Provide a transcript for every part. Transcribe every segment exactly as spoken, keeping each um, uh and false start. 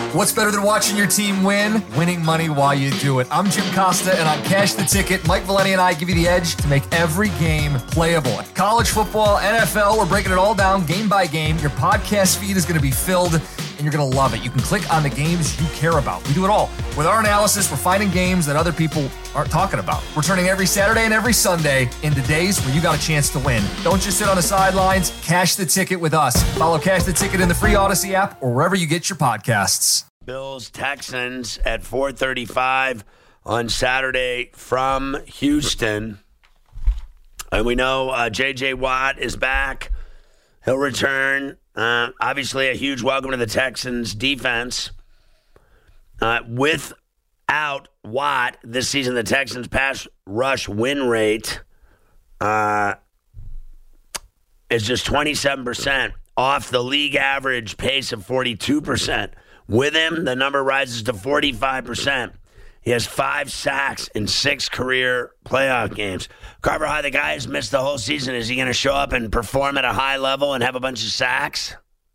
What's better than watching your team win? Winning money while you do it. I'm Jim Costa, and on Cash the Ticket, Mike Valeni and I give you the edge to make every game playable. College football, N F L, we're breaking it all down game by game. Your podcast feed is going to be filled, and you're going to love it. You can click on the games you care about. We do it all. With our analysis, we're finding games that other people aren't talking about. We're turning every Saturday and every Sunday into days where you got a chance to win. Don't just sit on the sidelines. Cash the Ticket with us. Follow Cash the Ticket in the free Odyssey app or wherever you get your podcasts. Bills Texans at four thirty-five on Saturday from Houston. And we know uh, J J. Watt is back. He'll return. Uh, obviously, a huge welcome to the Texans defense. Uh, without Watt this season, the Texans' pass rush win rate uh, is just twenty-seven percent off the league average pace of forty-two percent. With him, the number rises to forty-five percent. He has five sacks in six career playoff games. Carver High, the guy has missed the whole season. Is he going to show up and perform at a high level and have a bunch of sacks?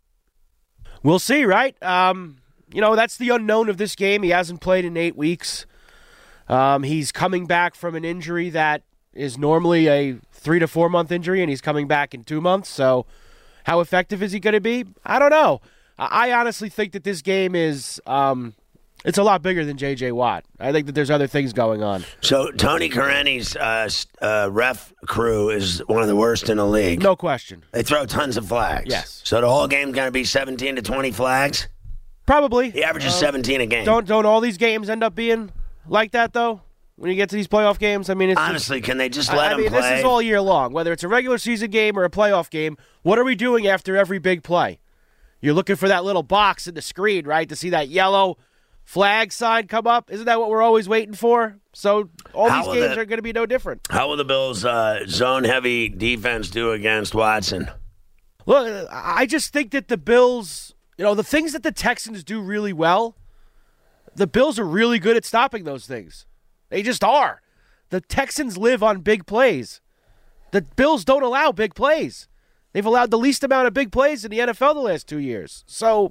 We'll see, right? Um, you know, that's the unknown of this game. He hasn't played in eight weeks. Um, he's coming back from an injury that is normally a three to four month injury, and he's coming back in two months. So how effective is he going to be? I don't know. I honestly think that this game is um, it's a lot bigger than J J. Watt. I think that there's other things going on. So Tony Kareni's uh, uh, ref crew is one of the worst in the league. No question. They throw tons of flags. Yes. So the whole game's going to be seventeen to twenty flags? Probably. He averages um, seventeen a game. Don't don't all these games end up being like that, though? When you get to these playoff games? I mean, it's honestly, just, can they just let I him mean, play? This is all year long. Whether it's a regular season game or a playoff game, what are we doing after every big play? You're looking for that little box in the screen, right, to see that yellow flag sign come up. Isn't that what we're always waiting for? So all How these games the, are going to be no different. How will the Bills' uh, zone-heavy defense do against Watson? Look, I just think that the Bills, you know, the things that the Texans do really well, the Bills are really good at stopping those things. They just are. The Texans live on big plays. The Bills don't allow big plays. They've allowed the least amount of big plays in the N F L the last two years. So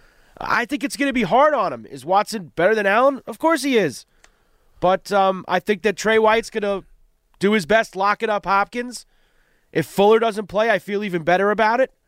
I think it's going to be hard on him. Is Watson better than Allen? Of course he is. But um, I think that Trey White's going to do his best locking up Hopkins. If Fuller doesn't play, I feel even better about it.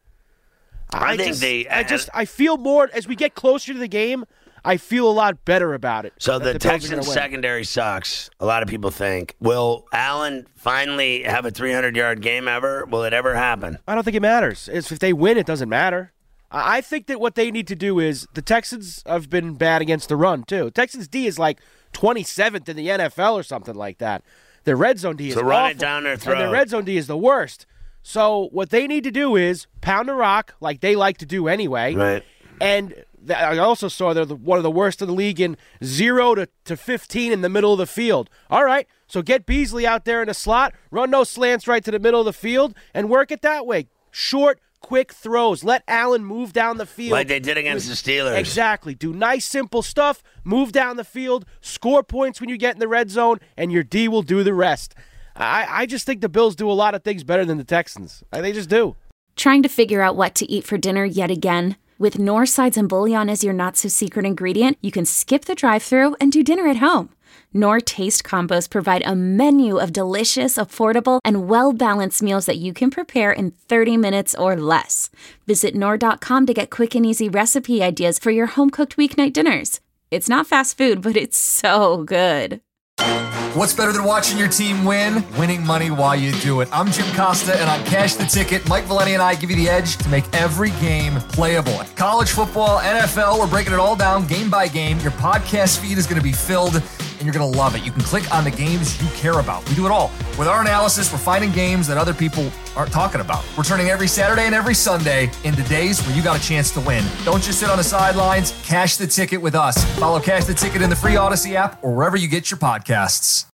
I, I think just, they. I just I feel more, as we get closer to the game, I feel a lot better about it. So the, the Texans secondary sucks, a lot of people think. Will Allen finally have a three hundred yard game ever? Will it ever happen? I don't think it matters. It's, if they win, it doesn't matter. I think that what they need to do is, the Texans have been bad against the run, too. Texans D is like twenty-seventh in the N F L or something like that. Their red zone D is so run awful, it down their throat. And their red zone D is the worst. So what they need to do is pound the rock, like they like to do anyway. Right. And th- I also saw they're the, one of the worst in the league in zero to, to fifteen in the middle of the field. All right, so get Beasley out there in a slot, run those slants right to the middle of the field, and work it that way. Short, quick throws. Let Allen move down the field. Like they did against the Steelers. Exactly. Do nice, simple stuff, move down the field, score points when you get in the red zone, and your D will do the rest. I, I just think the Bills do a lot of things better than the Texans. They just do. Trying to figure out what to eat for dinner yet again? With Knorr Sides and Bouillon as your not-so-secret ingredient, you can skip the drive-thru and do dinner at home. Knorr Taste Combos provide a menu of delicious, affordable, and well-balanced meals that you can prepare in thirty minutes or less. Visit Knorr dot com to get quick and easy recipe ideas for your home-cooked weeknight dinners. It's not fast food, but it's so good. What's better than watching your team win? Winning money while you do it. I'm Jim Costa, and on Cash the Ticket, Mike Valeni and I give you the edge to make every game playable. College football, N F L, we're breaking it all down game by game. Your podcast feed is going to be filled, and you're going to love it. You can click on the games you care about. We do it all. With our analysis, we're finding games that other people aren't talking about. We're turning every Saturday and every Sunday into days where you got a chance to win. Don't just sit on the sidelines. Cash the Ticket with us. Follow Cash the Ticket in the free Odyssey app or wherever you get your podcasts.